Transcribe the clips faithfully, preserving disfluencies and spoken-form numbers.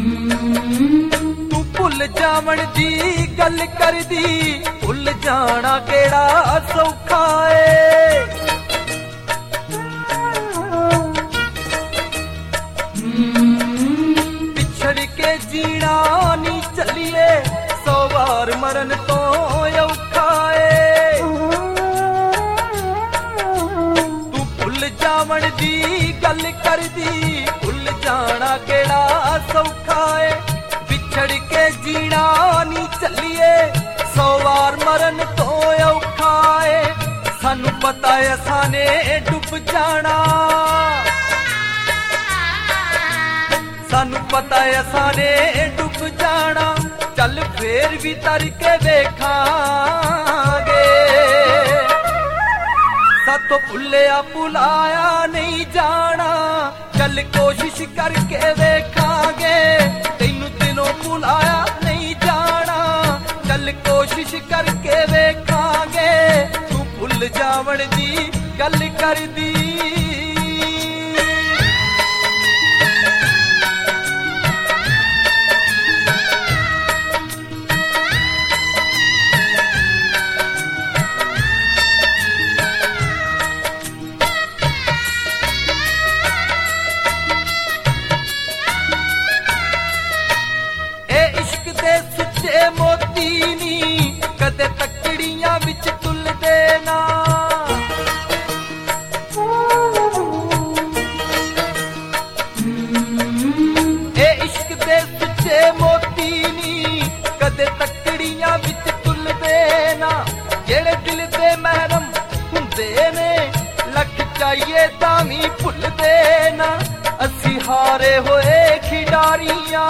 तू भुल जावण दी गल करदी, भुल जाना केड़ा सौखा है। पिछड़ के जीना नी चलिए, सौ बार मरन तो औखा है। तू भुल जावण दी गल करदी, भुल जाना केड़ा सौखा है। पिछड़ के जीना नी चलिए, सौ बार मरन तो औखा है। सानू पता है साने डुब जाना, सानू पता है साने डुब जाना। चल फेर भी तर के वेखांगे, साथों भुलिया भुलाया नहीं जाना। चल कोशिश करके वेखांगे, तैनू दिलों भुलाया नहीं जाना। चल कोशिश करके वेखांगे, तू भुल जावण दी गल करदी। सुच्चे मोती नी कदे तकड़ियां विच तुलदे ना। ए इश्क दे सुच्चे मोती नी कदे तकड़ियां विच तुलदे ना। जेड़े दिल दे महरम हुंदे ने, लख चाहिए तां वी भुलदे ना। असी हारे होए खिडारियां,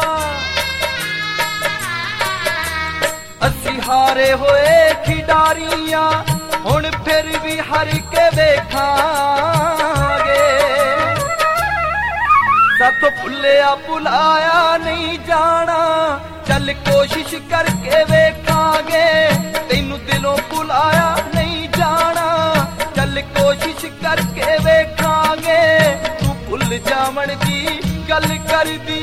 असी हारे होए खिडारियां, हुण फिर भी हर के वेखांगे। साथों भुलिया भुलाया नहीं जाना। चल कोशिश करके वेखांगे, तैनू दिलों भुलाया नहीं जाना। चल कोशिश करके वेखांगे, तू भुल जावण दी गल करदी।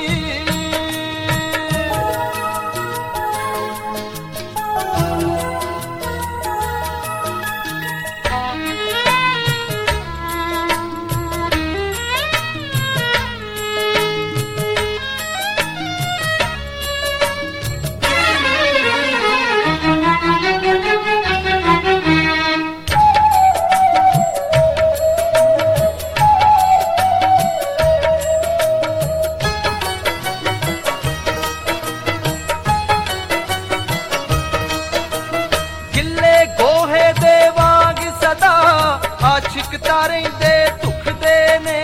आशिक तारे दे दुख दे ने,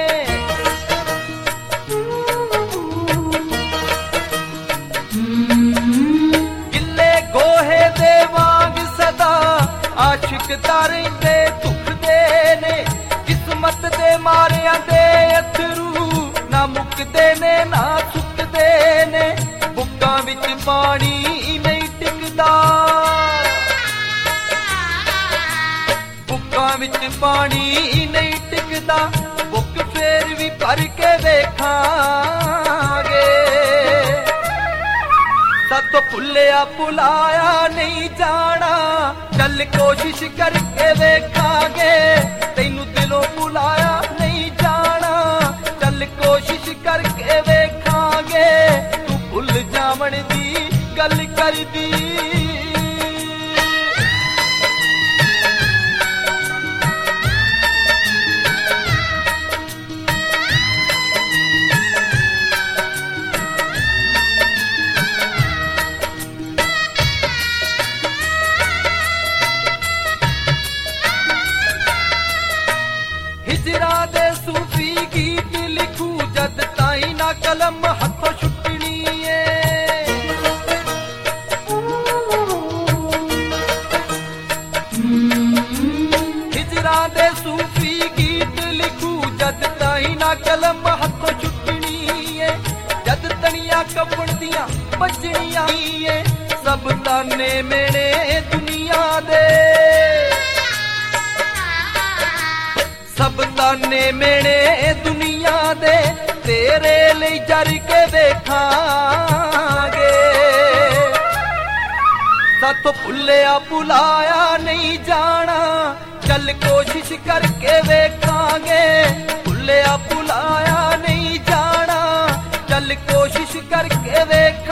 गिले गोहे दे वांग सदा। आशिक तारे दे दुख दे ने, किस्मत दे मारिया दे अथरू ना मुकदे ने ना सुकदे ने। बुक्कां विच पानी नहीं टिकदा, विच पानी नहीं टिकदा। बुक फेर भी भर के वेखांगे, साथों भुलिया भुलाया नहीं जाना। चल कोशिश करके वेखांगे, तैनू दिलों भुलाया नहीं जाना। चल कोशिश करके वेखांगे, तू भुल जावण दी गल करदी। हिजरा दे सूफी गीत लिखू, जद ताई ना कलम हथों छुटनी है। हिजरा दे सूफी गीत लिखू, जद ताई ना कलम हथों छुटनी है। जद तनिया कपड़ दियां बजनियां है, सब ताने मेरे दुनिया दे। सब ताने मेरे दुनिया दे, तेरे लिए जर के देखांगे। साथों भुलिया भुलाया नहीं जाना, चल कोशिश करके वेखांगे। भुलिया भुलाया नहीं जाना, चल कोशिश करके वेखांगे।